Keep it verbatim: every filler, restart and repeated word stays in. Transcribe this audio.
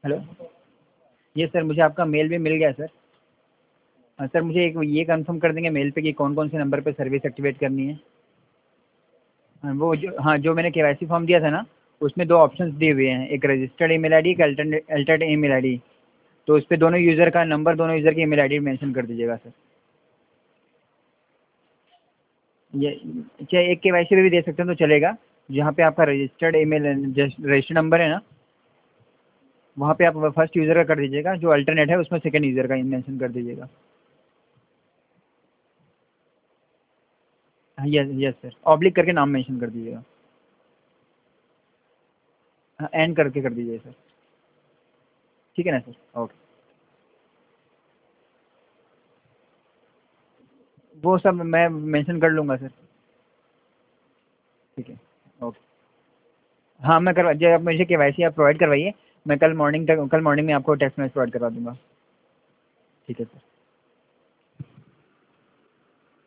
Hello, ये sir मुझे आपका मेल भी मिल गया सर। हाँ सर, मुझे एक ये कंफर्म कर देंगे मेल पे कि कौन कौन से नंबर पे सर्विस एक्टिवेट करनी है। हाँ वो जो हाँ जो मैंने केवाईसी फॉर्म दिया था ना, उसमें दो ऑप्शंस दिए हुए हैं, एक रजिस्टर्ड ईमेल आईडी, एक अल्टरनेट अल्टर्ड ईमेल आईडी। तो उस पे दोनों यूज़र का नंबर, दोनों यूज़र की ईमेल आईडी मेंशन कर दीजिएगा सर। ये चाहे एक केवाईसी पे भी दे सकते हैं तो चलेगा। जहाँ पे आपका रजिस्टर्ड ईमेल रजिस्टर्ड नंबर है ना, वहाँ पे आप फर्स्ट यूज़र का कर दीजिएगा, जो अल्टरनेट है उसमें सेकंड यूज़र का मेंशन कर दीजिएगा। हाँ यस यस सर, ऑब्लिक करके नाम मेंशन कर दीजिएगा। हाँ एंड करके कर दीजिए सर। ठीक है ना सर, ओके। वो सब मैं मेंशन कर लूँगा सर। ठीक है, ओके। हाँ मैं करवा, जब आप मुझे केवाईसी आप प्रोवाइड करवाइए, मैं कल मॉर्निंग तक, कल मॉर्निंग में आपको टेक्स्ट मैसेज प्रोवाइड करवा दूँगा। ठीक है सर।